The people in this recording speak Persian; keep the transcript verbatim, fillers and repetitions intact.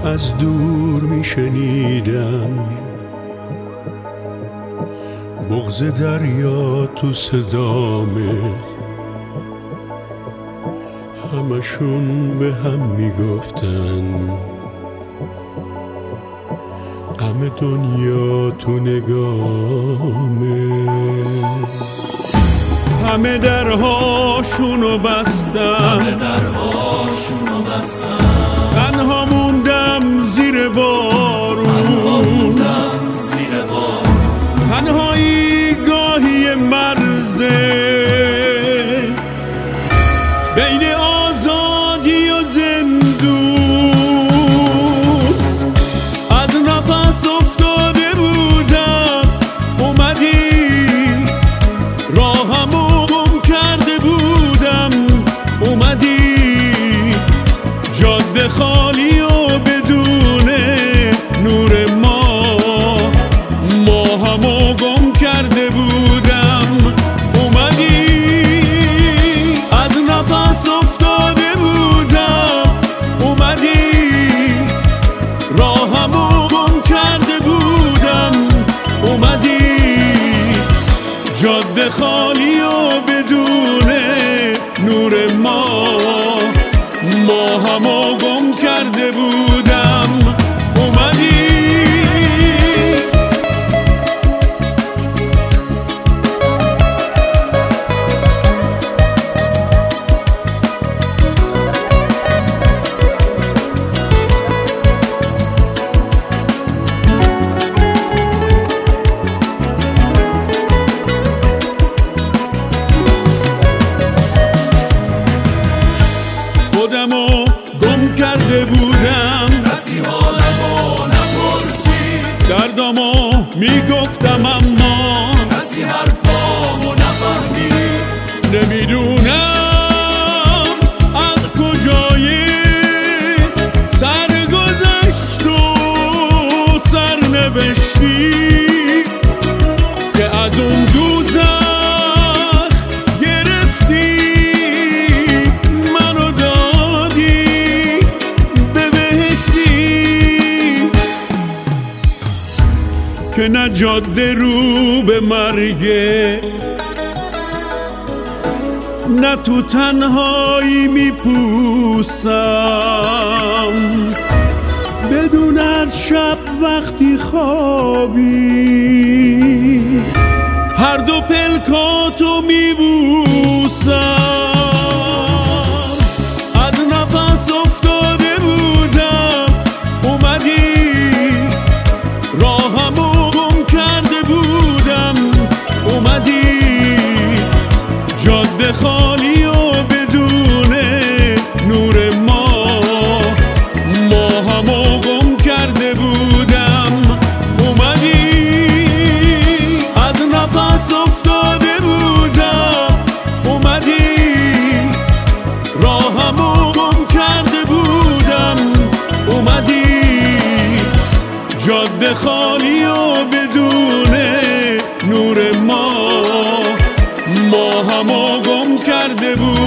از دور میشنیدم بغض دریا تو صدامه، همشون به هم میگفتن غم دنیا تو نگامه. همه درهاشونو بستم، همه درهاشونو بستم، تنها موندم زیر بارون، تنها موندم زیر بارون، تنهایی گاهی مرزه بین آزادی و زندون. از نفس افتاده بودم اومدی، راهمو گم کرده بودم اومدی، جاده خالی و بدون نور ما، ماهمو گم کرده بودم اومدی. از نفس افتاده بودم اومدی، راهمو گم کرده بودم اومدی، جاده خالی و بدون نور ما، ماهمو گم کرده بودم اومدی. خودمو گم کرده بودم، کسی حالمو نپرسی، دردمو میگفتم اما کسی حرفامو نفهمید. نمیدونم از کجای سرگذشت و سرنوشتی که از اون دوزخ که نه جاده رو به مرگه، نه تو تنهایی میپوسم، بدون از شب وقتی خوابی هر دو پلکاتو میبوسم. از نفس افتاده بودم اومدی، راهمو اومدی، جاده خالی و بدون نور ما، ماهمو گم کرده بودم اومدی. از نفس افتاده بودم اومدی، راهمو گم کرده بودم اومدی، جاده خالی و بدون نور ما، ماهمو گم کرده بود.